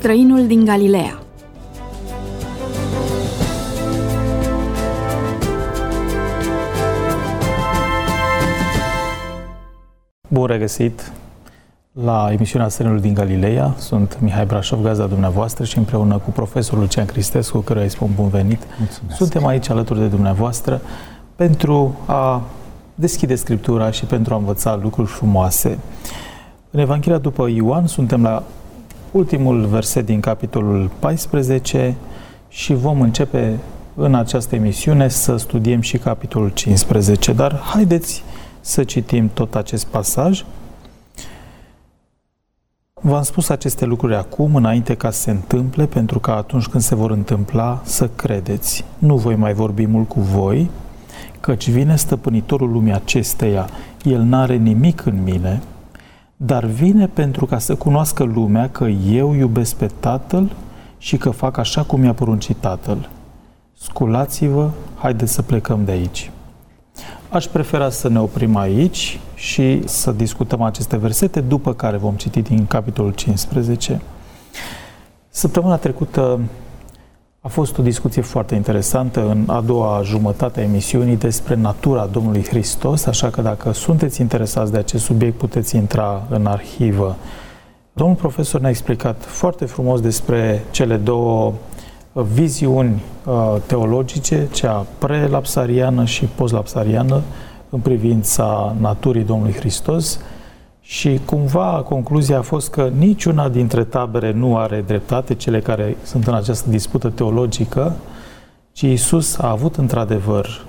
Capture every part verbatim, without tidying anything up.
Străinul din Galileea. Bun regăsit la emisiunea Străinul din Galileea. Sunt Mihai Brașov, gazda dumneavoastră, și împreună cu profesorul Lucian Cristescu, căruia îi spun bun venit. Mulțumesc. Suntem aici alături de dumneavoastră pentru a deschide Scriptura și pentru a învăța lucruri frumoase. În Evanghelia după Ioan suntem la ultimul verset din capitolul paisprezece și vom începe în această emisiune să studiem și capitolul cincisprezece. Dar haideți să citim tot acest pasaj. V-am spus aceste lucruri acum, înainte ca să se întâmple, pentru că atunci când se vor întâmpla, să credeți. Nu voi mai vorbi mult cu voi, căci vine stăpânitorul lumii acesteia. El n-are nimic în mine, dar vine pentru ca să cunoască lumea că eu iubesc pe Tatăl și că fac așa cum mi-a poruncit Tatăl. Sculați-vă, haideți să plecăm de aici. Aș prefera să ne oprim aici și să discutăm aceste versete, după care vom citi din capitolul cincisprezece. Săptămâna trecută a fost o discuție foarte interesantă în a doua jumătate a emisiunii despre natura Domnului Hristos, așa că dacă sunteți interesați de acest subiect, puteți intra în arhivă. Domnul profesor ne-a explicat foarte frumos despre cele două viziuni uh, teologice, cea prelapsariană și postlapsariană, în privința naturii Domnului Hristos, și cumva concluzia a fost că niciuna dintre tabere nu are dreptate, cele care sunt în această dispută teologică, ci Iisus a avut într-adevăr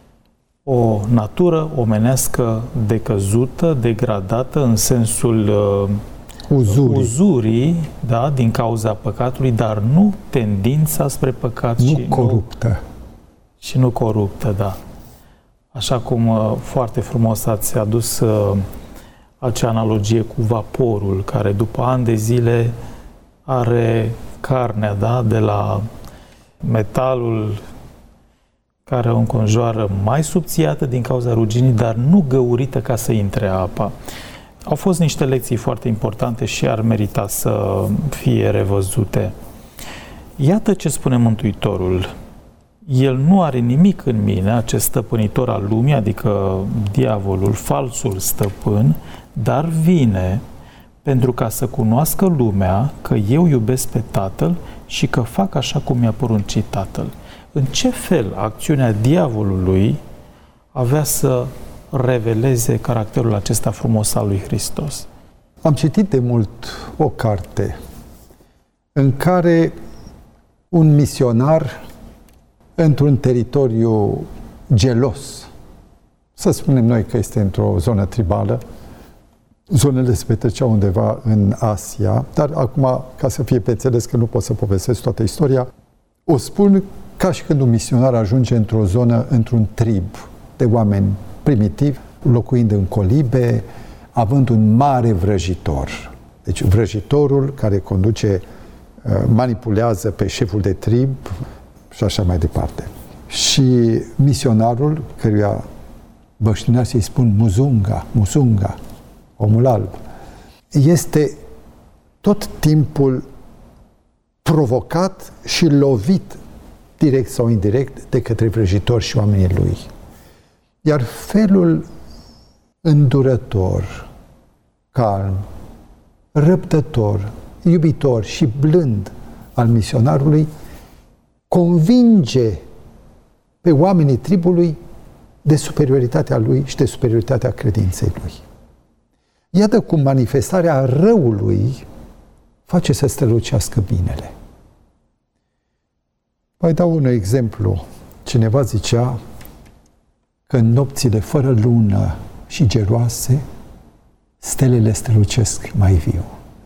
o natură omenească decăzută, degradată în sensul uh, Uzurii. uzurii, da, din cauza păcatului, dar nu tendința spre păcat. Nu și coruptă. Nu, și nu coruptă, da. Așa cum uh, foarte frumos ați adus uh, acea analogie cu vaporul, care după ani de zile are carnea, da, de la metalul care o înconjoară mai subțiată din cauza ruginii, dar nu găurită ca să intre apa. Au fost niște lecții foarte importante și ar merita să fie revăzute. Iată ce spune Mântuitorul. El nu are nimic în mine, acest stăpânitor al lumii, adică diavolul, falsul stăpân, dar vine pentru ca să cunoască lumea că eu iubesc pe Tatăl și că fac așa cum mi-a poruncit Tatăl. În ce fel acțiunea diavolului avea să reveleze caracterul acesta frumos al lui Hristos? Am citit de mult o carte în care un misionar într-un teritoriu gelos, să spunem noi că este într-o zonă tribală, zonele se petreceau undeva în Asia, dar acum, ca să fie pe înțeles că nu pot să povestesc toată istoria, o spun ca și când un misionar ajunge într-o zonă, într-un trib de oameni primitivi, locuind în colibe, având un mare vrăjitor. Deci vrăjitorul care conduce, manipulează pe șeful de trib și așa mai departe. Și misionarul, căruia băștinarii să-i spun Muzunga, Muzunga, omul alb, este tot timpul provocat și lovit, direct sau indirect, de către vrăjitori și oamenii lui. Iar felul îndurător, calm, răbdător, iubitor și blând al misionarului convinge pe oamenii tribului de superioritatea lui și de superioritatea credinței lui. Iată cum manifestarea răului face să strălucească binele. Mai dau un exemplu. Cineva zicea că în nopțile fără lună și geroase, stelele strălucesc mai viu.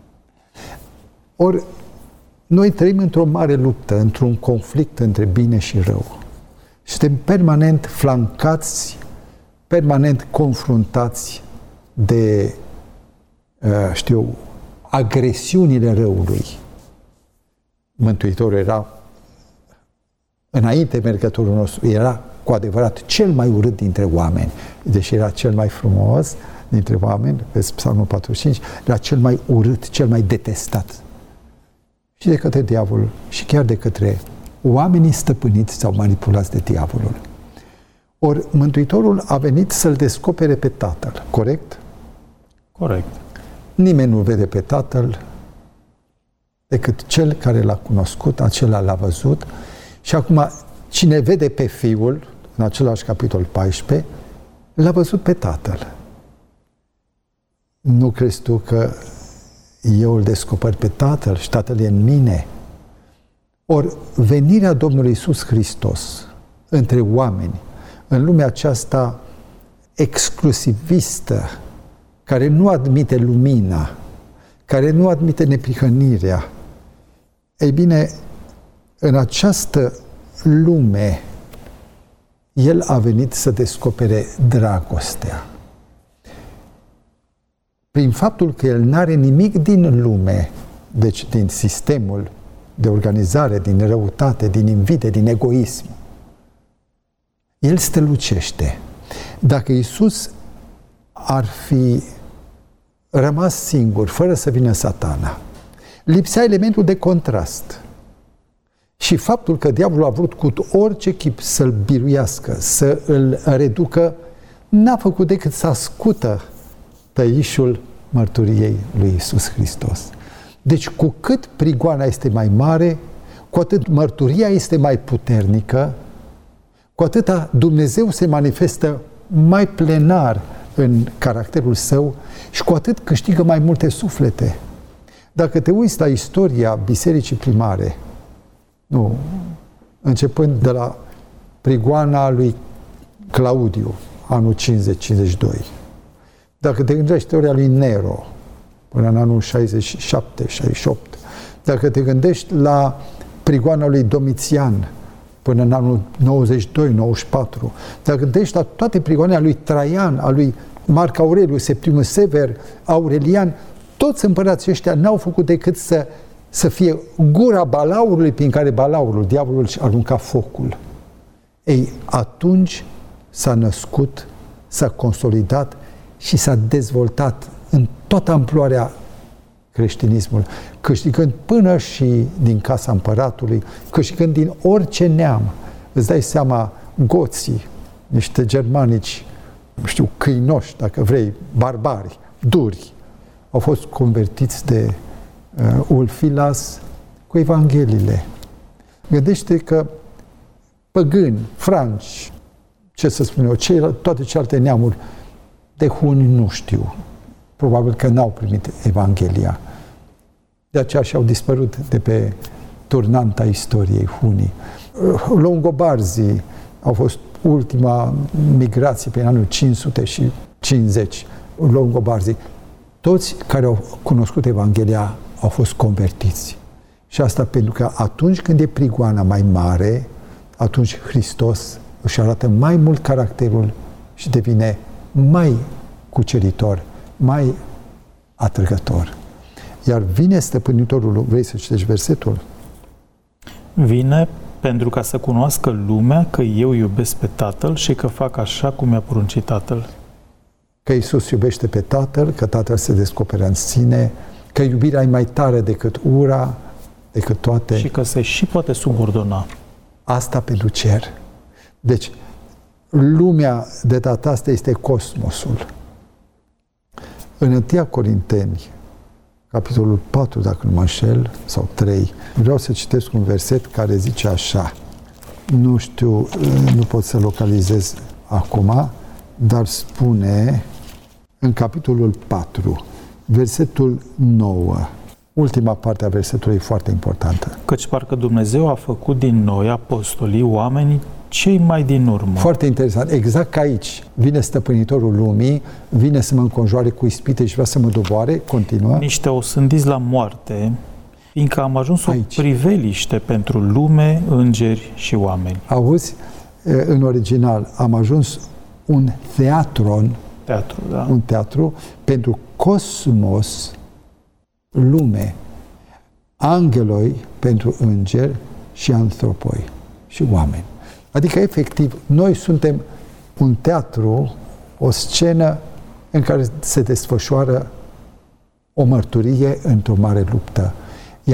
Ori, noi trăim într-o mare luptă, într-un conflict între bine și rău. Suntem permanent flancați, permanent confruntați de, știu, agresiunile răului. Mântuitorul era, înainte mergătorul nostru, era cu adevărat cel mai urât dintre oameni, deși era cel mai frumos dintre oameni, vezi Psalmul patruzeci și cinci, era cel mai urât, cel mai detestat. și de către diavol și chiar de către oamenii stăpâniți sau manipulați de diavolul. Ori Mântuitorul a venit să-L descopere pe Tatăl, corect? Corect. Nimeni nu vede pe Tatăl decât cel care l-a cunoscut, acela l-a văzut. Și acum, cine vede pe Fiul, în același capitol paisprezece, l-a văzut pe Tatăl. Nu crezi tu că eu îl descoper pe Tatăl și Tatăl e în mine? Ori venirea Domnului Iisus Hristos între oameni, în lumea aceasta exclusivistă, care nu admite lumina, care nu admite neprihănirea, ei bine, în această lume, El a venit să descopere dragostea. Prin faptul că El n-are nimic din lume, deci din sistemul de organizare, din răutate, din invidie, din egoism, El strălucește. Dacă Iisus ar fi rămas singur, fără să vină Satana, lipsea elementul de contrast. Și faptul că diavolul a vrut cu orice chip să-l biruiască, să îl reducă, n-a făcut decât să ascută tăișul mărturiei lui Iisus Hristos. Deci cu cât prigoana este mai mare, cu atât mărturia este mai puternică, cu atâta Dumnezeu se manifestă mai plenar în caracterul său și cu atât câștigă mai multe suflete. Dacă te uiți la istoria bisericii primare, nu, începând de la prigoana lui Claudiu, anul cincizeci cincizeci și doi, dacă te gândești istoria lui Nero, până în anul șaizeci și șapte șaizeci și opt, dacă te gândești la prigoana lui Domitian, până în anul nouăzeci și doi nouăzeci și patru, dacă gândești la toate prigoanele lui Traian, a lui Marc Aureliu, Septimius Sever, Aurelian, toți împărații ăștia n-au făcut decât să, să fie gura balaurului prin care balaurul, diavolul, își arunca focul. Ei, atunci s-a născut, s-a consolidat și s-a dezvoltat în toată amploarea creștinismul, câștigând până și din casa împăratului, câștigând din orice neam. Îți dai seama, goții, niște germanici, știu, câinoși, dacă vrei, barbari, duri, au fost convertiți de uh, Ulfilas cu Evangheliile. Gândește că păgâni, franci, ce să spun eu, ce, toate celelalte neamuri de huni nu știu. Probabil că n-au primit Evanghelia. De aceea și-au dispărut de pe turnanta istoriei hunii. Longobarzii au fost ultima migrație prin anul cinci sute cincizeci. Longobarzii. Toți care au cunoscut Evanghelia au fost convertiți. Și asta pentru că atunci când e prigoana mai mare, atunci Hristos își arată mai mult caracterul și devine mai cuceritor, mai atrăgător. Iar vine stăpânitorul, vrei să citești versetul? Vine pentru ca să cunoască lumea că eu iubesc pe Tatăl și că fac așa cum mi-a poruncit Tatăl. Că Iisus iubește pe Tatăl, că Tatăl se descoperă în sine, că iubirea e mai tare decât ura, decât toate. Și că se și poate subordona. Asta pentru cer. Deci, lumea de data asta este cosmosul. În întâi Corinteni, capitolul patru, dacă nu mă înșel, sau trei, vreau să citesc un verset care zice așa. Nu știu, nu pot să localizez acum, dar spune în capitolul patru, versetul nouă. Ultima parte a versetului e foarte importantă. Căci parcă Dumnezeu a făcut din noi, apostolii, oamenii cei mai din urmă. Foarte interesant. Exact ca aici vine stăpânitorul lumii, vine să mă înconjoare cu ispite și vrea să mă doboare, continuă. Niște osândiți la moarte, fiindcă am ajuns o aici. priveliște pentru lume, îngeri și oameni. Auzi, în original, am ajuns un teatron, Teatru, da. un teatru pentru cosmos, lume, angeloi pentru îngeri și antropoi și oameni. Adică, efectiv, noi suntem un teatru, o scenă în care se desfășoară o mărturie într-o mare luptă. Iar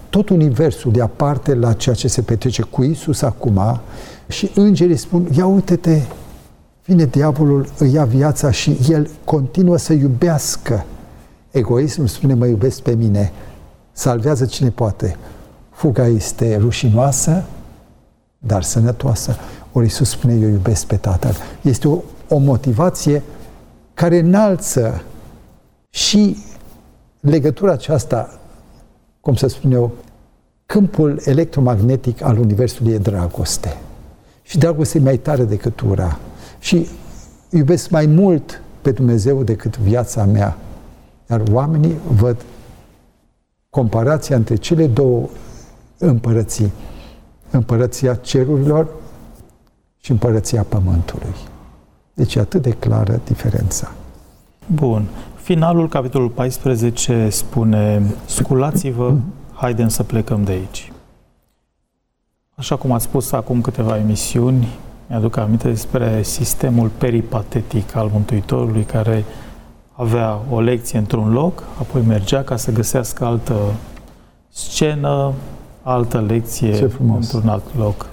tot universul e aparte la ceea ce se petrece cu Iisus acum și îngerii spun, ia uite-te, vine diavolul, îi ia viața și el continuă să iubească. Egoismul spune, mă iubesc pe mine, salvează cine poate. Fuga este rușinoasă, dar sănătoasă. Ori Iisus spune, eu iubesc pe Tatăl. Este o, o motivație care înalță și legătura aceasta, cum să spun eu, câmpul electromagnetic al Universului e dragoste. Și dragoste e mai tare decât ura. Și iubesc mai mult pe Dumnezeu decât viața mea. Iar oamenii văd comparația între cele două împărății. Împărăția cerurilor și împărăția pământului. Deci e atât de clară diferența. Bun. Finalul, capitolul paisprezece, spune, sculați-vă, haidem să plecăm de aici. Așa cum ați spus acum câteva emisiuni, mi-aduc aminte despre sistemul peripatetic al Mântuitorului, care avea o lecție într-un loc, apoi mergea ca să găsească altă scenă, altă lecție într-un alt loc.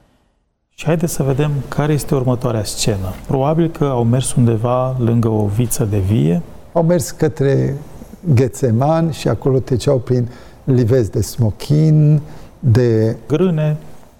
Și haideți să vedem care este următoarea scenă. Probabil că au mers undeva lângă o viță de vie. Au mers către Ghețeman și acolo treceau prin livezi de smochin, de grâne,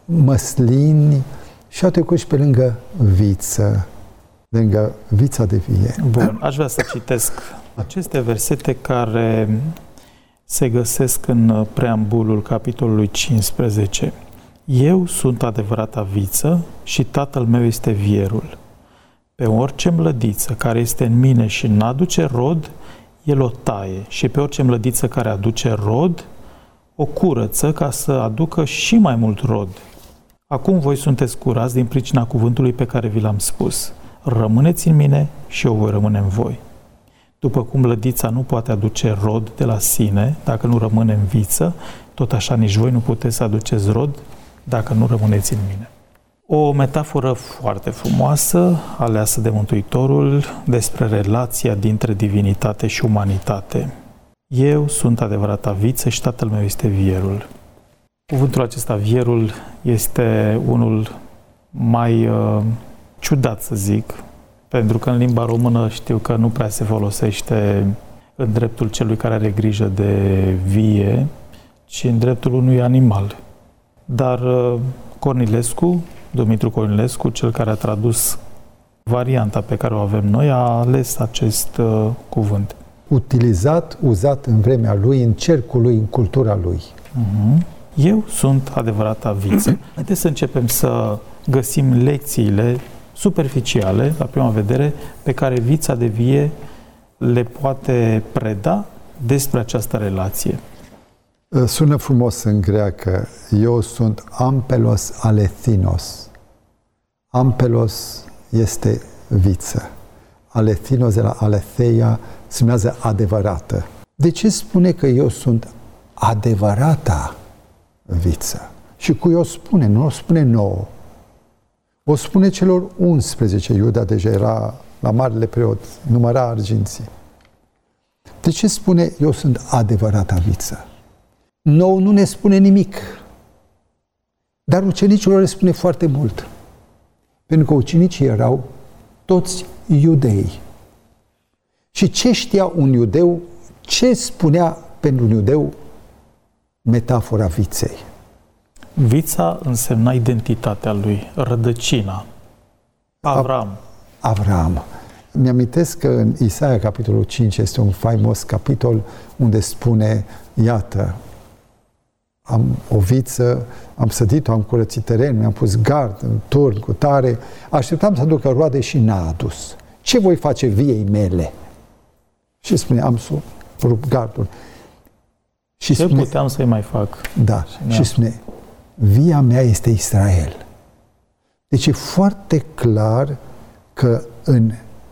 măslini și au trecut și pe lângă viță, lângă vița de vie. Bun, aș vrea să citesc aceste versete care se găsesc în preambulul capitolului cincisprezece. Eu sunt adevărata viță și Tatăl meu este vierul. Pe orice mlădiță care este în mine și n-aduce rod, el o taie, și pe orice mlădiță care aduce rod, o curăță ca să aducă și mai mult rod. Acum voi sunteți curați din pricina cuvântului pe care vi l-am spus. Rămâneți în mine și eu voi rămâne în voi. După cum mlădița nu poate aduce rod de la sine dacă nu rămâne în viță, tot așa nici voi nu puteți să aduceți rod dacă nu rămâneți în mine. O metaforă foarte frumoasă, aleasă de Mântuitorul, despre relația dintre divinitate și umanitate. Eu sunt adevărata viță și Tatăl meu este vierul. Cuvântul acesta, vierul, este unul mai uh, ciudat, să zic, pentru că în limba română știu că nu prea se folosește în dreptul celui care are grijă de vie, ci în dreptul unui animal. Dar uh, Cornilescu, Dumitru Cornilescu, cel care a tradus varianta pe care o avem noi, a ales acest uh, cuvânt. Utilizat, uzat în vremea lui, în cercul lui, în cultura lui. Uh-huh. Eu sunt adevărata viță. Haideți să începem să găsim lecțiile superficiale, la prima vedere, pe care vița de vie le poate preda despre această relație. Sună frumos în greacă. Eu sunt ampelos alethinos. Ampelos este viță. Alethinos de la aletheia se numează adevărată. De ce spune că eu sunt adevărata viță? Și cui o spune? Nu o spune nouă. O spune celor unsprezece. Iuda deja era la marele preot, număra arginții. De ce spune eu sunt adevărata viță? Nou nu ne spune nimic. Dar ucenicilor le spune foarte mult. Pentru că ucenicii erau toți iudei. Și ce știa un iudeu? Ce spunea pentru un iudeu metafora viței? Vița însemna identitatea lui, rădăcina. Avram. Avram. Mi-amintesc că în Isaia, capitolul cinci, este un faimos capitol unde spune, iată, am o viță, am sădit-o, am curățit terenul, mi-am pus gard în turn cu tare, așteptam să aducă roade și n-a adus. Ce voi face viei mele? Și spune, am să rup gardul. Și ce spune, puteam să-i mai fac? Da, și, și spune, via mea este Israel. Deci e foarte clar că în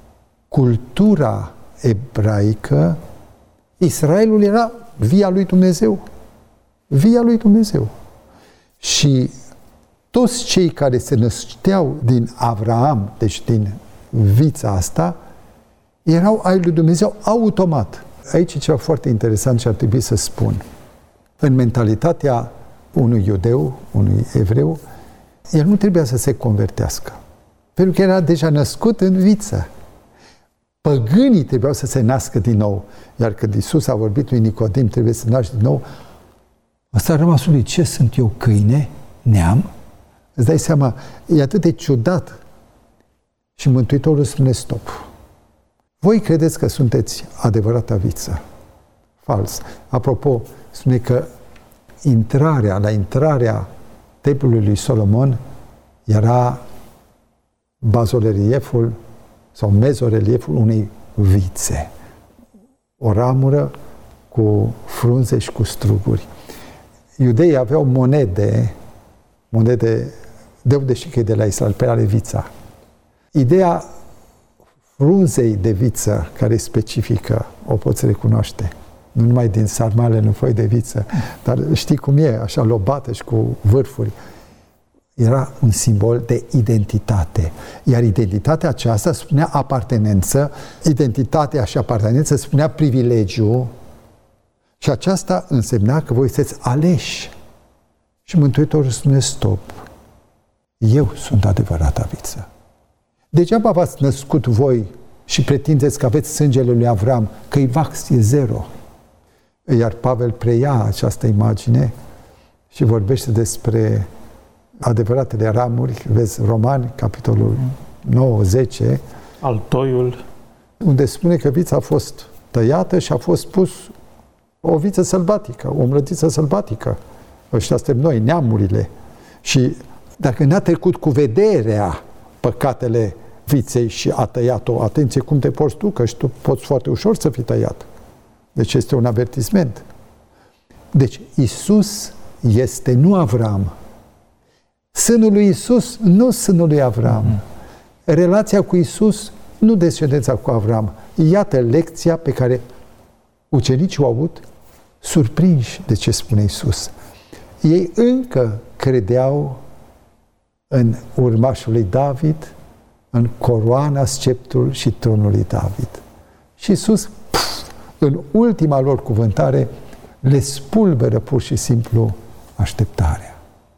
cultura ebraică, Israelul era via lui Dumnezeu. Via lui Dumnezeu. Și toți cei care se nășteau din Avraam, deci din vița asta, erau ai lui Dumnezeu automat. Aici e ceva foarte interesant ce ar trebui să spun. În mentalitatea unui iudeu, unui evreu, el nu trebuia să se convertească. Pentru că era deja născut în viță. Păgânii trebuiau să se nască din nou. Iar când Iisus a vorbit lui Nicodim, trebuie să naști din nou, ăsta a rămas lui, ce sunt eu, câine? Neam? Îți dai seama, e atât de ciudat. Și Mântuitorul spune stop. Voi credeți că sunteți adevărata viță. Fals. Apropo, spune că intrarea, la intrarea templului lui Solomon era bazorelieful sau mezorelieful unei vițe. O ramură cu frunze și cu struguri. Iudeii aveau monede, monede de unde și că e de la Israel, pe ale vița. Ideea frunzei de viță, care e specifică, o poți recunoaște. Nu numai din sarmale în foi de viță, dar știi cum e, așa lobată și cu vârfuri. Era un simbol de identitate. Iar identitatea aceasta spunea apartenență, identitatea și apartenență spunea privilegiu și aceasta însemna că voi sunteți aleși. Și Mântuitorul spune stop. Eu sunt adevărata viță. Degeaba v-ați născut voi și pretindeți că aveți sângele lui Avram, că Ivax e zero. Iar Pavel preia această imagine și vorbește despre adevăratele ramuri, vezi Romani, capitolul nouă zece, Altoiul, unde spune că vița a fost tăiată și a fost pus o viță sălbatică, o mlădiță sălbatică. Ăștia suntem noi, neamurile. Și dacă n-a trecut cu vederea păcatele viței și a tăiat-o, atenție cum te porți tu, că și tu poți foarte ușor să fii tăiat. Deci este un avertisment. Deci Iisus este nu Avram. Sânul lui Iisus, nu sânul lui Avram. Mm-hmm. Relația cu Iisus, nu descendența cu Avram. Iată lecția pe care ucenicii au avut, surprinși de ce spune Iisus. Ei încă credeau în urmașul lui David, în coroana, sceptrul și tronul lui David. Și Iisus, pf, în ultima lor cuvântare, le spulberă pur și simplu așteptarea.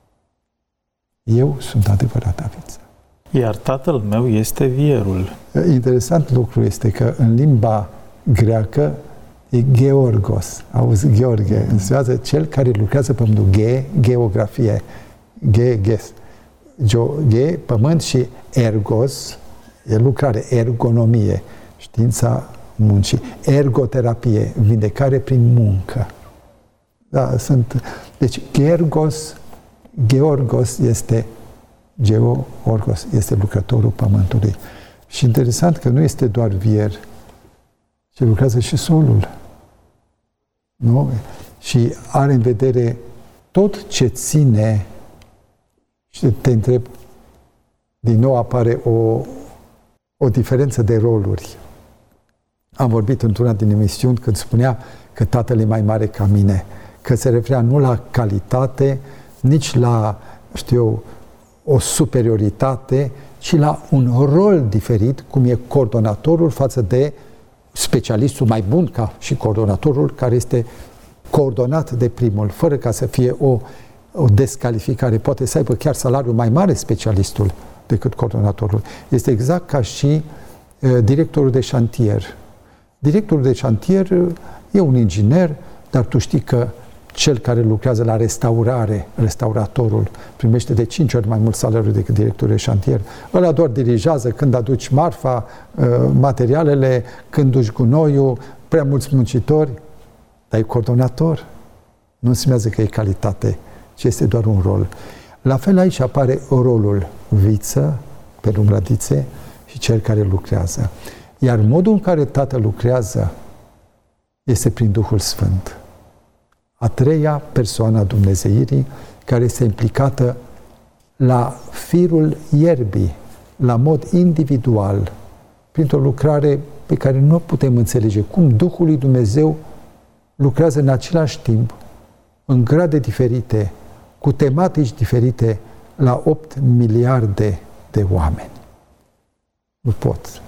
Eu sunt adevărata viță. Iar tatăl meu este vierul. Interesant lucru este că în limba greacă e Georgos. Auzi, Gheorghe, înseamnă cel care lucrează pe pământul. Ge, geografie. Ge, ges. Ge, pământ, și ergos, e lucrare, ergonomie, știința muncii. Ergoterapie, vindecare prin muncă. Da, sunt... Deci, Georgos, Georgos este Georgos, este lucrătorul pământului. Și interesant că nu este doar vier, ci lucrează și solul. Nu? Și are în vedere tot ce ține. Și te întreb, din nou apare o, o diferență de roluri. Am vorbit într-una din emisiuni când spunea că tatăl e mai mare ca mine, că se referea nu la calitate, nici la, știu eu, o superioritate, ci la un rol diferit, cum e coordonatorul față de specialistul mai bun ca și coordonatorul, care este coordonat de primul, fără ca să fie o, o descalificare. Poate să aibă chiar salariul mai mare specialistul decât coordonatorul. Este exact ca și uh, directorul de șantier. Directorul de șantier uh, e un inginer, dar tu știi că cel care lucrează la restaurare, restauratorul, primește de cinci ori mai mult salariu decât directorul de șantier. Ăla doar dirigează când aduci marfa, materialele, când duci gunoiul, prea mulți muncitori, dar e coordonator. Nu înseamnă că e calitate, ci este doar un rol. La fel aici apare rolul viță, pe lumbrădițe, și cel care lucrează. Iar modul în care Tatăl lucrează este prin Duhul Sfânt. A treia persoană a Dumnezeirii, care este implicată la firul ierbii, la mod individual, printr-o lucrare pe care nu putem înțelege. Cum Duhul lui Dumnezeu lucrează în același timp, în grade diferite, cu tematici diferite, la opt miliarde de oameni. Nu pot.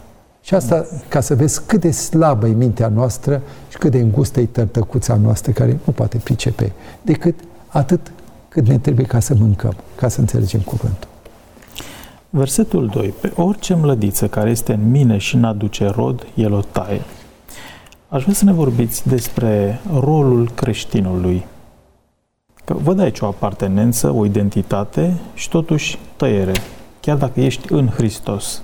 Și asta ca să vezi cât de slabă e mintea noastră și cât de îngustă e tărtăcuța noastră care nu poate pricepe decât atât cât ne trebuie ca să mâncăm, ca să înțelegem cuvântul. Versetul doi. Pe orice mlădiță care este în mine și n-aduce rod, el o taie. Aș vrea să ne vorbiți despre rolul creștinului. Că văd aici o apartenență, o identitate și totuși tăiere, chiar dacă ești în Hristos.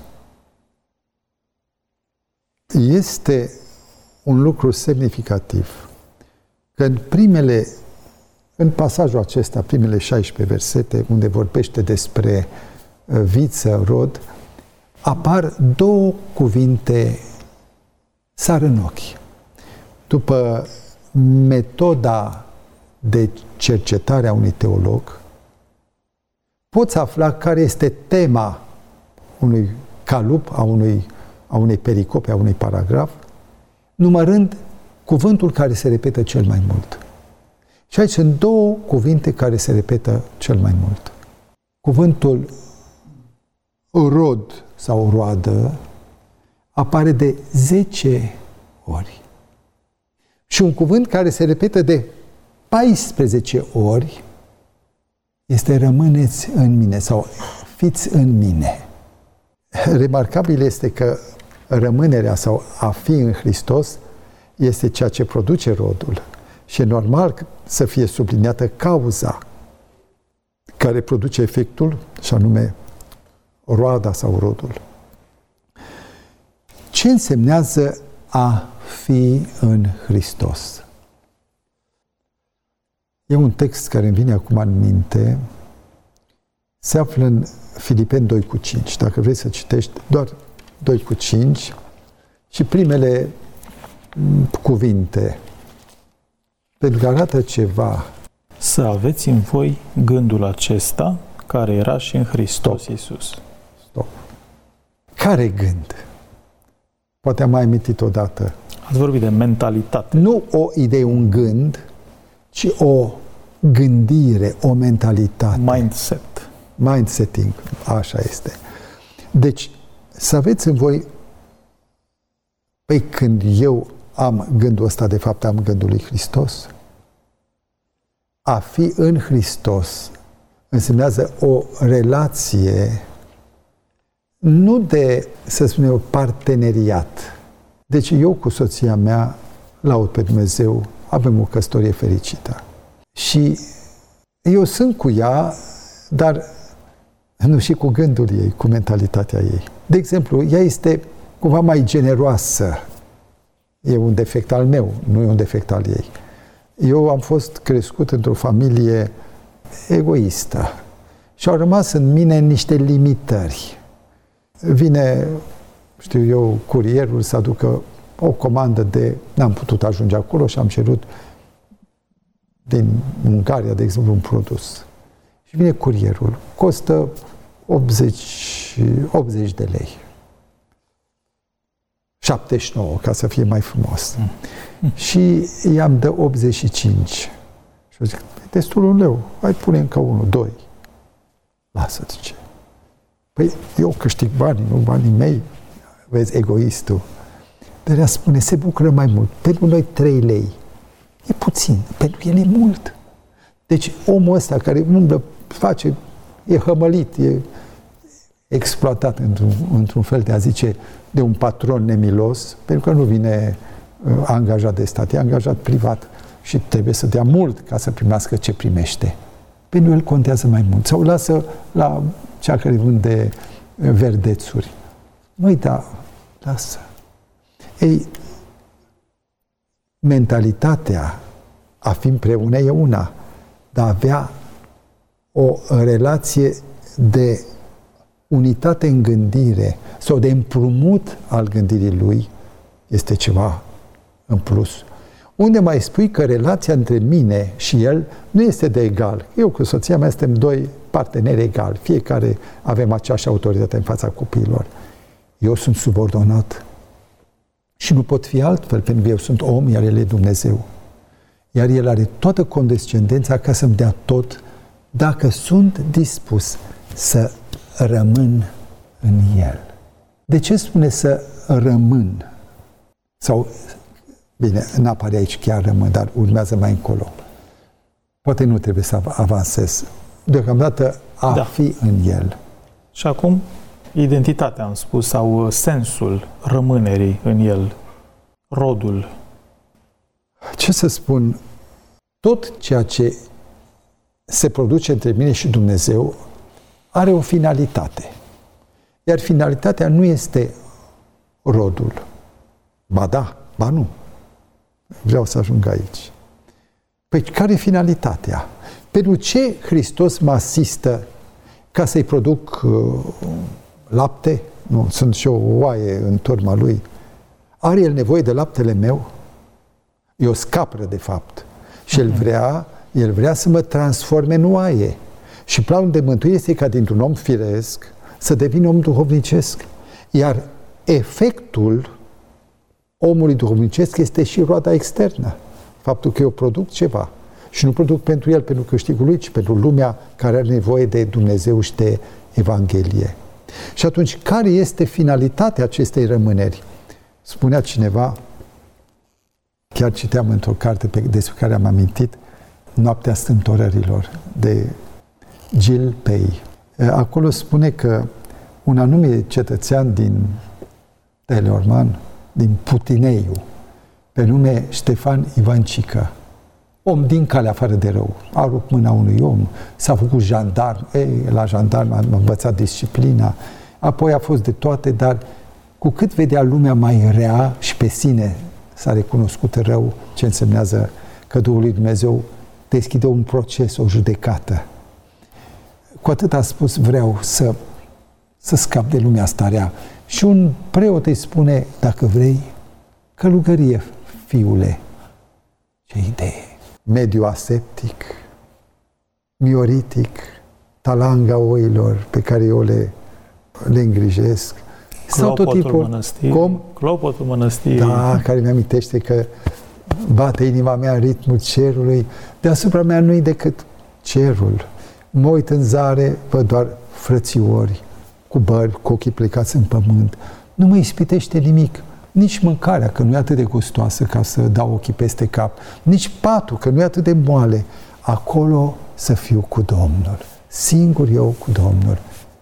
Este un lucru semnificativ că în primele, în pasajul acesta, primele șaisprezece versete, unde vorbește despre viță, rod, apar două cuvinte sar în ochi. După metoda de cercetare a unui teolog, poți afla care este tema unui calup, a, unui, a unei pericope, a unui paragraf, numărând cuvântul care se repetă cel mai mult. Și aici sunt două cuvinte care se repetă cel mai mult. Cuvântul rod sau roadă apare de zece ori. Și un cuvânt care se repetă de paisprezece ori este rămâneți în mine sau fiți în mine. Remarcabil este că rămânerea sau a fi în Hristos este ceea ce produce rodul. Și e normal să fie subliniată cauza care produce efectul, și anume roada sau rodul. Ce însemnează a fi în Hristos? E un text care îmi vine acum în minte, se află în Filipeni doi cu cinci. Dacă vrei să citești, doar doi cu cinci și primele cuvinte, pentru că arată ceva. Să aveți în voi gândul acesta care era și în Hristos Stop. Iisus. Stop. Care gând? Poate am mai amintit odată. Ați vorbit de mentalitate. Nu o idee, un gând, ci o gândire, o mentalitate. Mindset. Mindsetting, așa este. Deci, să aveți în voi, păi când eu am gândul ăsta, de fapt am gândul lui Hristos. A fi în Hristos însemnează o relație nu de, să spunem, parteneriat. Deci eu cu soția mea laud pe Dumnezeu, avem o căsătorie fericită. Și eu sunt cu ea, dar nu și cu gândul ei, cu mentalitatea ei. De exemplu, ea este cumva mai generoasă. E un defect al meu, nu e un defect al ei. Eu am fost crescut într-o familie egoistă și au rămas în mine niște limitări. Vine, știu eu, curierul să aducă o comandă de... N-am putut ajunge acolo și am cerut din Ungaria, de exemplu, un produs. Și vine curierul. Costă optzeci, optzeci de lei. șaptezeci și nouă, ca să fie mai frumos. Mm. Și i-am dă optzeci și cinci. Și eu zic, e destul un leu, hai pune încă unul, doi. Lasă, zice. Păi eu câștig banii, nu banii mei. Vezi, egoistul. Dar ea spune, se bucură mai mult. Pentru noi trei lei. E puțin, pentru el e mult. Deci omul ăsta care umblă, face, e hămălit, e exploatat într-un, într-un fel de a zice de un patron nemilos, pentru că nu vine uh, angajat de stat, e angajat privat și trebuie să dea mult ca să primească ce primește. Pentru el contează mai mult. Sau lasă la cea care vinde verdețuri. Măi, da, lasă. Ei, mentalitatea a fi împreună e una, dar avea o relație de unitate în gândire sau de împrumut al gândirii lui este ceva în plus. Unde mai spui că relația între mine și el nu este de egal. Eu cu soția mea suntem doi parteneri egali. Fiecare avem aceeași autoritate în fața copiilor. Eu sunt subordonat și nu pot fi altfel, pentru că eu sunt om, iar el e Dumnezeu. Iar el are toată condescendența ca să-mi dea tot dacă sunt dispus să rămân în el. De ce spune să rămân? Sau, bine, n-apare aici chiar rămân, dar urmează mai încolo. Poate nu trebuie să avansez. Deocamdată a da. fi în el. Și acum, identitatea, am spus, sau sensul rămânerii în el, rodul. Ce să spun? Tot ceea ce se produce între mine și Dumnezeu are o finalitate. Iar finalitatea nu este rodul. Ba da, ba nu. Vreau să ajung aici. Păi care e finalitatea? Pentru ce Hristos mă asistă ca să-i produc uh, lapte? Nu, sunt și o oaie în turma lui. Are el nevoie de laptele meu? E o scapră, de fapt. Și el vrea, el vrea să mă transforme în oaie. Și planul de mântuire este ca dintr-un om firesc să devin om duhovnicesc. Iar efectul omului duhovnicesc este și roada externă. Faptul că eu produc ceva. Și nu produc pentru el, pentru câștigul lui, ci pentru lumea care are nevoie de Dumnezeu și de Evanghelie. Și atunci, care este finalitatea acestei rămâneri? Spunea cineva, chiar citeam într-o carte pe, despre care am amintit, Noaptea Stântorărilor, de Gil Pei. Acolo spune că un anume cetățean din Teleorman, din Putineiu, pe nume Ștefan Ivancică, om din calea afară de rău, a rupt mâna unui om, s-a făcut jandarm, ei, la jandarm a învățat disciplina, apoi a fost de toate, dar cu cât vedea lumea mai rea și pe sine s-a recunoscut rău, ce însemnează că Duhul lui Dumnezeu deschide un proces, o judecată. Cu atât a spus, vreau să, să scap de lumea asta rea. Și un preot îi spune, dacă vrei, călugărie, fiule. Ce idee! Mediu aseptic, mioritic, talanga oilor pe care eu le, le îngrijesc. Sau tot tipul, mănăstirii. Cum? Clopotul mănăstirii. Da, care mi-amintește că bate inima mea în ritmul cerului. Deasupra mea nu-i decât cerul. Mă uit în zare, văd doar frățiori cu bărbi, cu ochii plecați în pământ. Nu mă ispitește nimic. Nici mâncarea, că nu e atât de gustoasă ca să dau ochii peste cap. Nici patul, că nu e atât de moale. Acolo să fiu cu Domnul. Singur eu cu Domnul.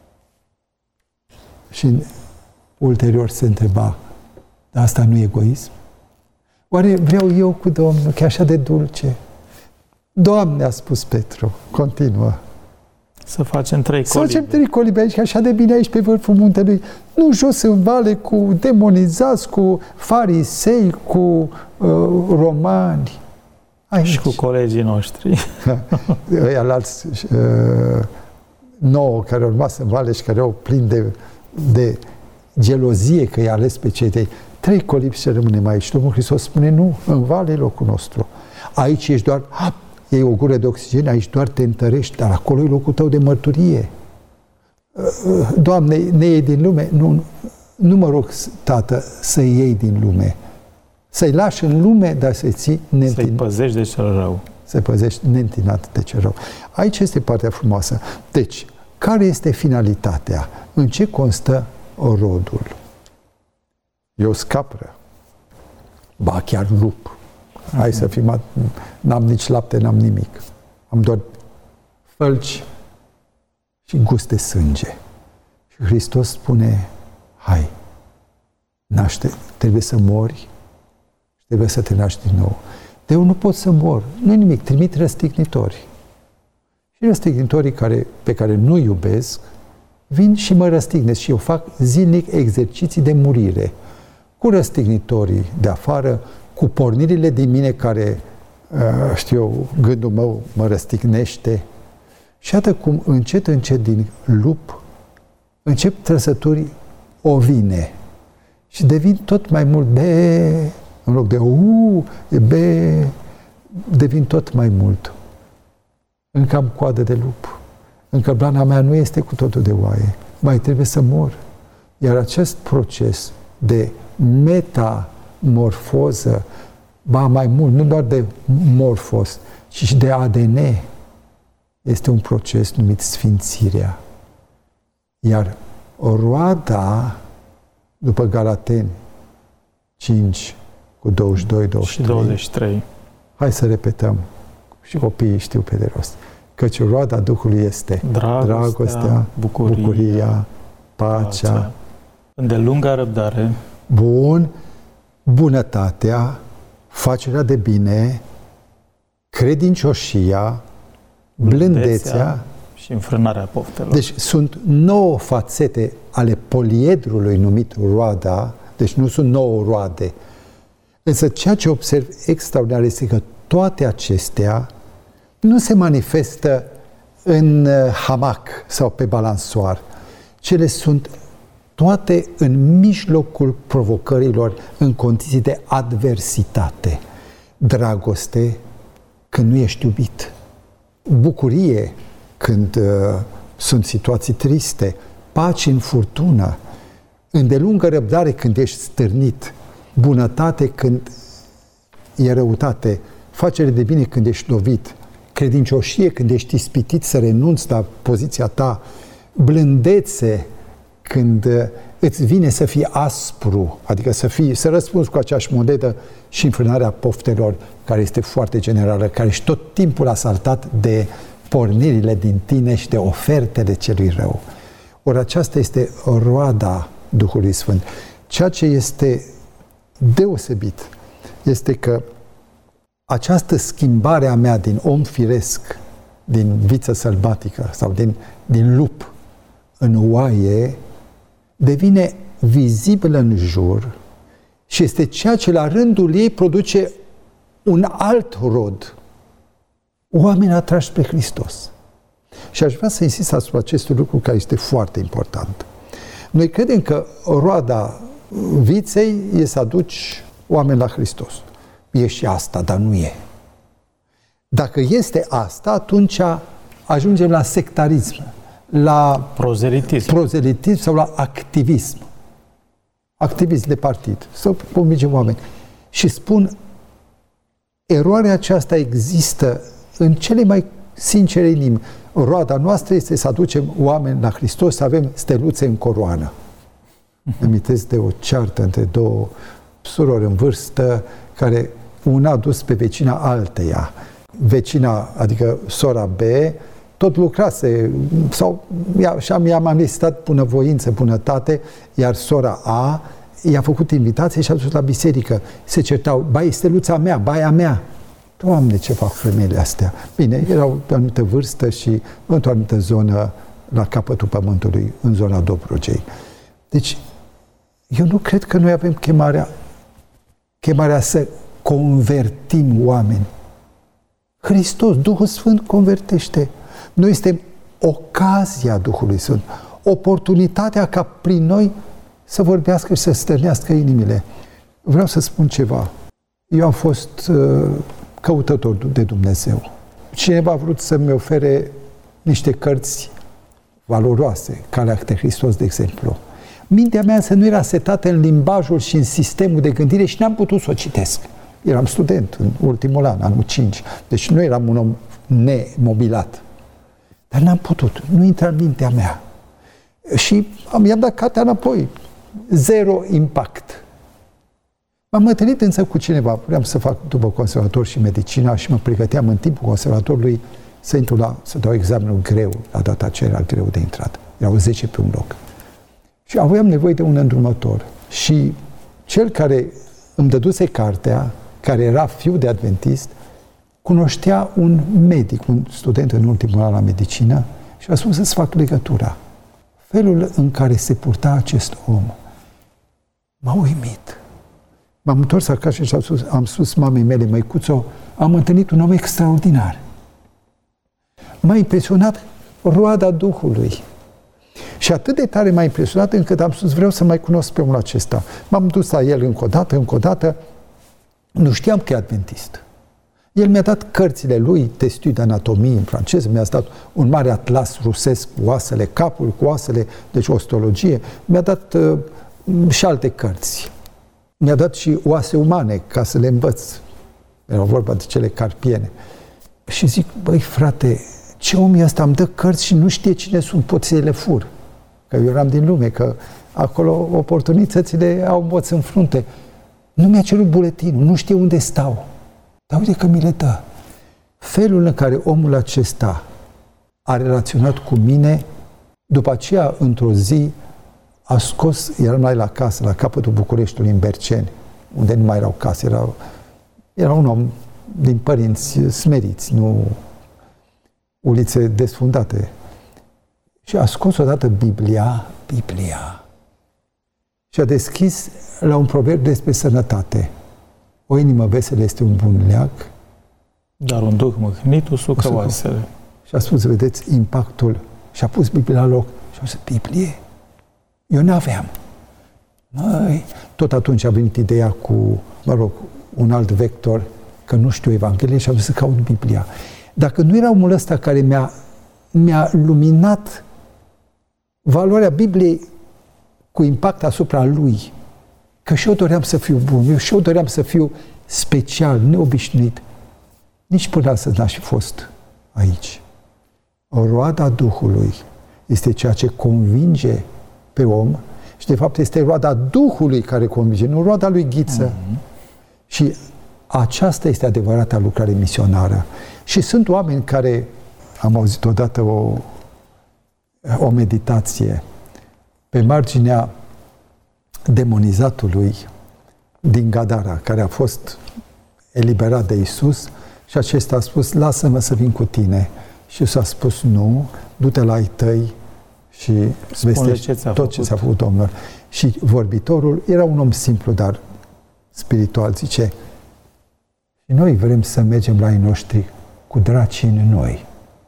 Și ulterior se întreba, dar asta nu e egoism? Oare vreau eu cu Domnul, că e așa de dulce? Doamne, a spus Petru, continuă. Să facem trei colibe. Să facem trei colibe aici, că așa de bine aici pe vârful muntelui. Nu jos în vale cu demonizați, cu farisei, cu uh, romani. Aici. Și cu colegii noștri. Ăia alți uh, nouă care au rămas în vale și care au plin de, de gelozie că i-a ales pe cei trei. Trei colibi să rămânem aici. Domnul Hristos spune, nu, în vale e locul nostru. Aici ești doar, ha, iei o gură de oxigen, aici doar te întărești, dar acolo e locul tău de mărturie. Doamne, ne iei din lume? Nu, nu mă rog, Tată, să-i iei din lume. Să-i lași în lume, dar să-i ții neîntinat. Să-i păzești de cel rău. Să-i păzești neîntinat de cel rău. Aici este partea frumoasă. Deci, care este finalitatea? În ce constă rodul? E o scapră. Ba, chiar lup. Hai să fim, n-am nici lapte, n-am nimic. Am doar fălci și gust de sânge. Și Hristos spune, hai, naște, trebuie să mori și trebuie să te naști din nou. De eu nu pot să mor, nu nimic, trimit răstignitori. Și răstignitorii care, pe care nu iubesc, vin și mă răstignesc și eu fac zilnic exerciții de murire. Cu răstignitorii de afară, cu pornirile din mine care, știu eu, gândul meu mă răstignește. Și iată cum încet, încet din lup încep trăsături ovine și devin tot mai mult be, în loc de u, e be, devin tot mai mult. Încă am coadă de lup. Încă blana mea nu este cu totul de oaie. Mai trebuie să mor. Iar acest proces de metamorfoză, ba mai mult, nu doar de morfos, ci și de A D N, este un proces numit sfințirea. Iar roada după Galateni cinci cu douăzeci și doi douăzeci și trei. Și douăzeci și trei. Hai să repetăm. Și copiii știu pe de rost. Căci roada Duhului este dragostea, dragostea bucuria, bucuria pacea, pacea, îndelunga răbdare, bun, bunătatea, facerea de bine, credincioșia, blândețea, blândețea și înfrânarea poftelor. Deci sunt nouă fațete ale poliedrului numit roada, deci nu sunt nouă roade. Însă ceea ce observ extraordinar este că toate acestea nu se manifestă în hamac sau pe balansoar. Cele sunt toate în mijlocul provocărilor, în condiții de adversitate. Dragoste când nu ești iubit. Bucurie când uh, sunt situații triste. Pace în furtună. Îndelungă răbdare când ești stârnit. Bunătate când e răutate. Facere de bine când ești lovit. Credincioșie când ești ispitit să renunți la poziția ta. Blândețe când îți vine să fii aspru, adică să fii, să răspunzi cu aceeași monedă, și înfrânarea poftelor, care este foarte generală, care ești tot timpul asaltat de pornirile din tine și de ofertele celui rău. Ori aceasta este roada Duhului Sfânt. Ceea ce este deosebit este că această schimbare a mea din om firesc, din viță sălbatică sau din, din lup în oaie, devine vizibilă în jur și este ceea ce la rândul ei produce un alt rod. Oameni atrași spre Hristos. Și aș vrea să insist asupra acestui lucru care este foarte important. Noi credem că roada viței e să aduci oameni la Hristos. E și asta, dar nu e. Dacă este asta, atunci ajungem la sectarism, la prozelitism, prozelitism sau la activism. Activism de partid. Să convingem oameni. Și spun, eroarea aceasta există în cele mai sincere inimi. Roada noastră este să aducem oameni la Hristos, să avem steluțe în coroană. Îmi amintesc de o ceartă între două surori în vârstă, care una a dus pe vecina alteia. Vecina, adică sora B, tot lucrase, sau i-am, i-am amistat bunăvoință, bunătate, iar sora A i-a făcut invitație și a dus la biserică. Se certau, ba, e steluța mea, ba, e a mea. Doamne, ce fac femeile astea? Bine, erau de o anumită vârstă și într-o anumită zonă la capătul pământului, în zona Dobrogei. Deci, eu nu cred că noi avem chemarea, chemarea să convertim oameni. Hristos, Duhul Sfânt convertește. Noi suntem ocazia Duhului Sfânt, oportunitatea ca prin noi să vorbească și să stârnească inimile. Vreau să spun ceva. Eu am fost uh, căutător de Dumnezeu. Cineva a vrut să-mi ofere niște cărți valoroase, Calea către Hristos, de exemplu. Mintea mea însă nu era setată în limbajul și în sistemul de gândire și n-am putut să o citesc. Eram student în ultimul an, anul cinci, deci nu eram un om nemobilat. Dar n-am putut, nu intra în mintea mea. Și am i-am dat cartea înapoi. Zero impact. M-am întâlnit însă cu cineva, vreau să fac după conservator și medicina și mă pregăteam în timpul conservatorului să intru la, să dau examenul greu, la data aceea era greu de intrat. Erau zece pe un loc. Și aveam nevoie de un îndrumător. Și cel care îmi dăduse cartea, care era fiu de adventist, cunoștea un medic, un student în ultimul an la medicină și a spus să-ți fac legătura. Felul în care se purta acest om m-a uimit. M-am întors acasă și am spus, am spus mamei mele, măicuțo, am întâlnit un om extraordinar. M-a impresionat roada Duhului. Și atât de tare m-a impresionat încât am spus, vreau să mai cunosc pe omul acesta. M-am dus la el încă o dată, încă o dată. Nu știam că e adventist. El mi-a dat cărțile lui, Testui de anatomie în franceză, mi-a dat un mare atlas rusesc cu oasele, capul cu oasele, deci ostologie. Mi-a dat uh, și alte cărți. Mi-a dat și oase umane, ca să le învăț. Era vorba de cele carpiene. Și zic, băi frate, ce om e ăsta? Îmi dă cărți și nu știe cine sunt, pot să le fur. Că eu eram din lume, că acolo oportunitățile au moț în frunte. Nu mi-a cerut buletinul, nu știu unde stau. Dar uite că mi le dă. Felul în care omul acesta a relaționat cu mine, după aceea, într-o zi, a scos, eram mai la casă, la capătul Bucureștiului, în Berceni, unde nu mai erau case, era, era un om din părinți smeriți, nu ulițe desfundate. Și a scos odată Biblia, Biblia, și a deschis la un proverb despre sănătate. O inimă veselă este un bun leac, dar un duh mâhnit usucă oasele. Și a spus, vedeți, impactul. Și a pus Biblia la loc. Și a zis, Biblie? Eu n-aveam. Măi, tot atunci a venit ideea cu, mă rog, un alt vector, că nu știu Evanghelie și am zis să caut Biblia. Dacă nu era omul ăsta care mi-a, mi-a luminat valoarea Bibliei cu impact asupra lui, că și eu doream să fiu bun, eu și eu doream să fiu special, neobișnuit, nici până astăzi n-aș fi fost aici. Roada Duhului este ceea ce convinge pe om și de fapt este roada Duhului care convinge, nu roada lui Ghiță. Mm-hmm. Și aceasta este adevărata lucrare misionară. Și sunt oameni care, am auzit odată o, o meditație pe marginea demonizatului din Gadara, care a fost eliberat de Iisus și acesta a spus, lasă-mă să vin cu tine. Și s-a spus, nu, du-te la ai tăi și vestește tot făcut. ce ți-a făcut Domnul. Și vorbitorul era un om simplu, dar spiritual, zice, și noi vrem să mergem la ai noștri cu dracii în noi.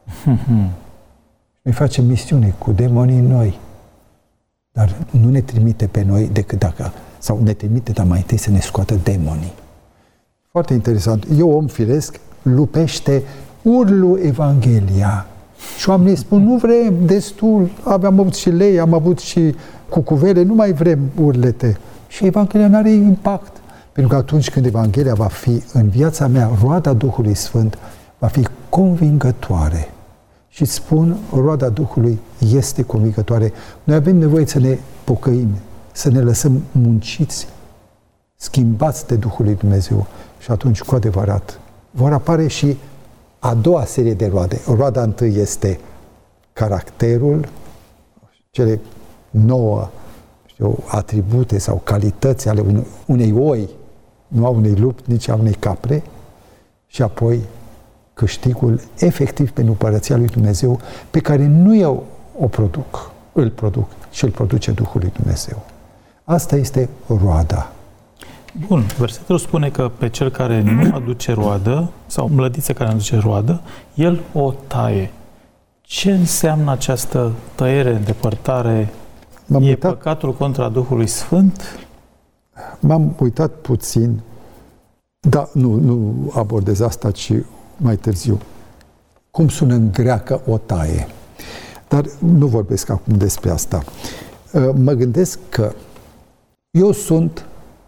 Noi facem misiune cu demonii în noi. Dar nu ne trimite pe noi decât dacă, sau ne trimite, dar mai întâi să ne scoată demonii. Foarte interesant. Eu, om firesc, lupește urlu Evanghelia. Și oamenii spun, nu vrem, destul, aveam avut și lei, am avut și cucuvele, nu mai vrem urlete. Și Evanghelia nu are impact. Pentru că atunci când Evanghelia va fi în viața mea, roada Duhului Sfânt va fi convingătoare. Și spun, roada Duhului este convingătoare. Noi avem nevoie să ne pocăim, să ne lăsăm munciți, schimbați de Duhul lui Dumnezeu. Și atunci, cu adevărat, vor apare și a doua serie de roade. Roada întâi este caracterul, cele nouă, știu, atribute sau calități ale unei oi, nu a unei lupi, nici a unei capre, și apoi câștigul efectiv pentru Împărăția lui Dumnezeu, pe care nu eu o produc, îl produc, și îl produce Duhul lui Dumnezeu. Asta este roada. Bun, versetul spune că pe cel care nu aduce roadă, sau mlădiță care nu aduce roadă, el o taie. Ce înseamnă această tăiere, îndepărtare? M-am e uitat, păcatul contra Duhului Sfânt? M-am uitat puțin, dar nu, nu abordez asta, ci mai târziu. Cum sună în greacă o taie? Dar nu vorbesc acum despre asta. Mă gândesc că eu sunt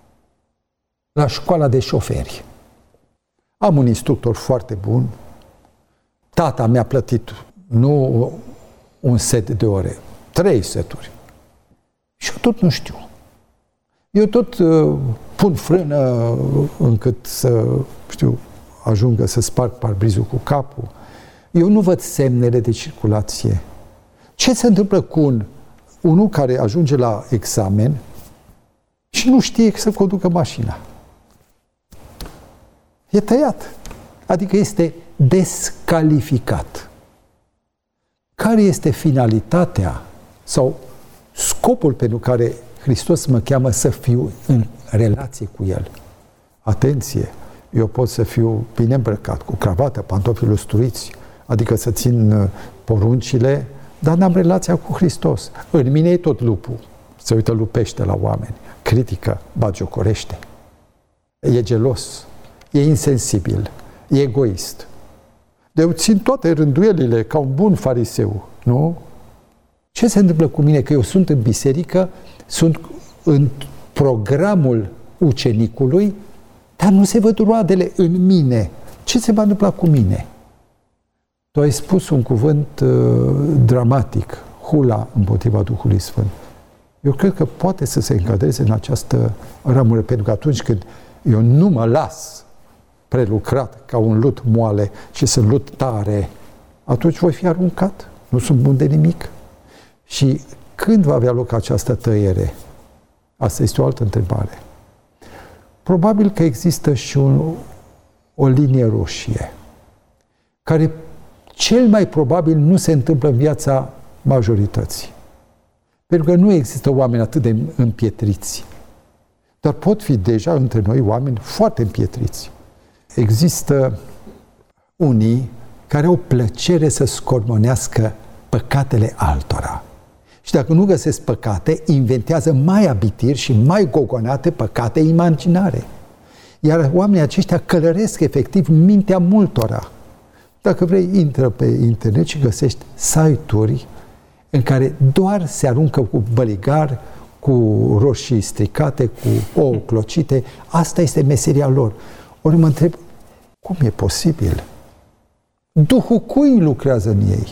la școala de șoferi. Am un instructor foarte bun. Tata mi-a plătit nu un set de ore, trei seturi. Și eu tot nu știu. Eu tot uh, pun frână încât să, știu, ajungă să sparg parbrizul cu capul. Eu nu văd semnele de circulație. Ce se întâmplă cu un, unul care ajunge la examen și nu știe să conducă mașina? E tăiat. Adică este descalificat. Care este finalitatea sau scopul pentru care Hristos mă cheamă să fiu în relație cu El? Atenție! Eu pot să fiu bine îmbrăcat, cu cravată, pantofi lustruiți, adică să țin poruncile, dar n-am relația cu Hristos. În mine e tot lupul. Se uită, lupește la oameni, critică, bagiocorește. E gelos, e insensibil, e egoist. Eu țin toate rânduielile ca un bun fariseu, nu? Ce se întâmplă cu mine? Că eu sunt în biserică, sunt în programul ucenicului, dar nu se văd roadele în mine. Ce se va întâmpla cu mine? Tu ai spus un cuvânt uh, dramatic, hula împotriva Duhului Sfânt. eu cred că poate să se încadreze în această ramură, pentru că atunci când eu nu mă las prelucrat ca un lut moale și sunt lut tare, atunci voi fi aruncat. Nu sunt bun de nimic. Și când va avea loc această tăiere? Asta este o altă întrebare. Probabil că există și un, o linie roșie, care cel mai probabil nu se întâmplă în viața majorității. Pentru că nu există oameni atât de împietriți. Dar pot fi deja între noi oameni foarte împietriți. Există unii care au plăcere să scormonească păcatele altora. Și dacă nu găsesc păcate, inventează mai abitiri și mai gogonate păcate imaginare. Iar oamenii aceștia călăresc efectiv mintea multora. Dacă vrei, intră pe internet și găsești site-uri în care doar se aruncă cu băligar, cu roșii stricate, cu ouă clocite. Asta este meseria lor. Ori mă întreb, cum e posibil? Duhul cui lucrează în ei?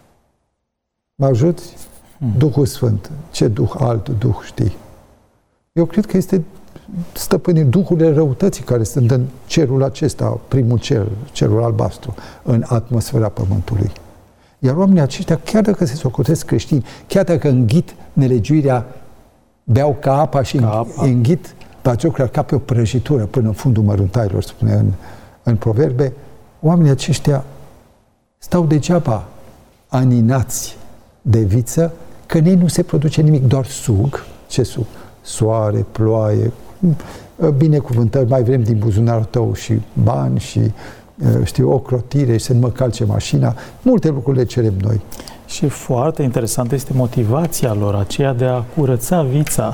Mă ajuți? Hmm. Duhul Sfânt. Ce duh? Alt duh, știi? Eu cred că este stăpânit duhurile răutății care sunt în cerul acesta, primul cer, cerul albastru, în atmosfera Pământului. Iar oamenii aceștia, chiar dacă se socotesc creștini, chiar dacă înghit nelegiuirea, beau ca apa și ca apa. înghit bagiocura ca pe o prăjitură până în fundul măruntailor, spune în, în proverbe, oamenii aceștia stau degeaba aninați de viță, că în ei nu se produce nimic, doar sug. Ce sug? Soare, ploaie, binecuvântări, mai vrem din buzunarul tău și bani și, știu, ocrotire și să nu mă calce mașina. Multe lucruri le cerem noi. Și foarte interesant este motivația lor, aceea de a curăța vița.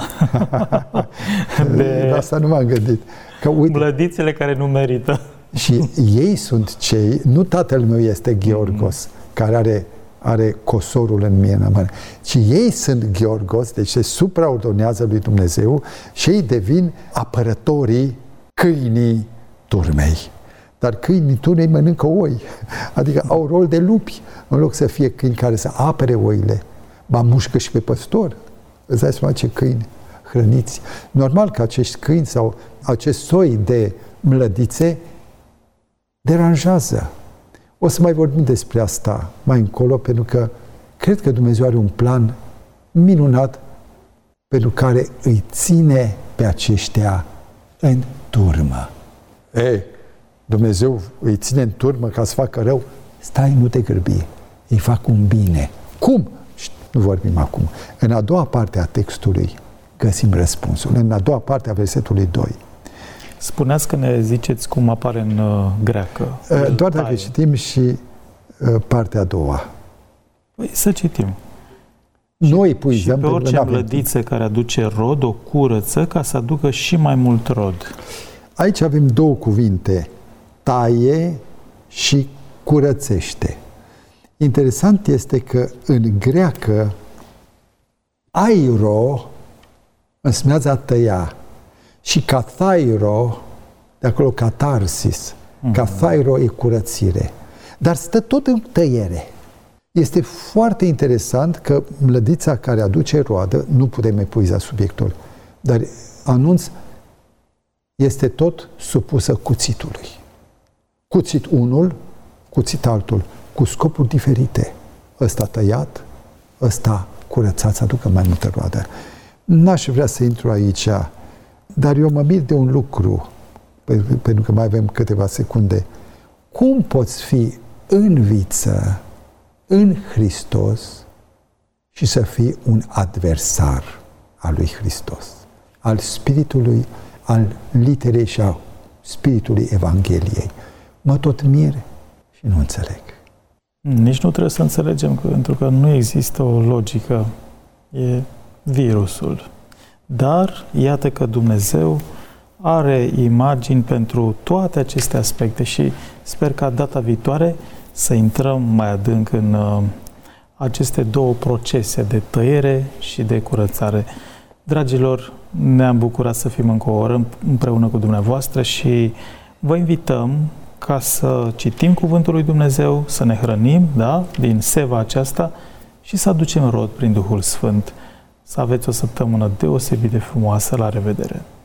de asta nu m-am gândit. Că, uite, mlădițele care nu merită. Și ei sunt cei, nu tatăl meu este Gheorgos, mm. care are are cosorul în mie în mână, ci ei sunt Gheorgos, deci se supraordonează lui Dumnezeu și ei devin apărătorii câinii turmei. Dar câinii turmei mănâncă oi, adică au rol de lupi, în loc să fie câini care să apere oile. Ba mușcă și pe păstor. Îți dai seama ce câini hrăniți. Normal că acești câini sau acest soi de mlădițe deranjează. O să mai vorbim despre asta mai încolo, pentru că cred că Dumnezeu are un plan minunat pentru care îi ține pe aceștia în turmă. Ei, Dumnezeu îi ține în turmă ca să facă rău? Stai, nu te grăbi. Îi fac un bine. Cum? Nu vorbim acum. În a doua parte a textului găsim răspunsul. În a doua parte a versetului doi. Spuneați că ne ziceți cum apare în uh, greacă. Uh, doar dacă taie. Citim și uh, partea a doua. Păi să citim. Noi puizăm, și pe orice mlădiță care aduce rod, o curăță ca să aducă și mai mult rod. Aici avem două cuvinte. Taie și curățește. Interesant este că în greacă airo însemnează a tăia. Și cathairo, de acolo catarsis, mm-hmm. cathairo e curățire. Dar stă tot în tăiere. Este foarte interesant că mlădița care aduce roadă, nu putem epuiza subiectul, dar anunț, este tot supusă cuțitului. Cuțit unul, cuțit altul, cu scopuri diferite. Ăsta tăiat, ăsta curățat să aducă mai multă roadă. N-aș vrea să intru aici, dar eu mă mir de un lucru, pentru că mai avem câteva secunde. Cum poți fi în viță, în Hristos și să fii un adversar al lui Hristos, al Spiritului, al literei și al Spiritului Evangheliei? Mă tot mir și nu înțeleg. Nici nu trebuie să înțelegem, pentru că nu există o logică. E virusul. Dar iată că Dumnezeu are imagini pentru toate aceste aspecte și sper ca data viitoare să intrăm mai adânc în uh, aceste două procese de tăiere și de curățare. Dragilor, ne-am bucurat să fim încă o oră împreună cu dumneavoastră și vă invităm ca să citim Cuvântul lui Dumnezeu, să ne hrănim, da, din seva aceasta și să aducem rod prin Duhul Sfânt. Să aveți o săptămână deosebit de frumoasă. La revedere!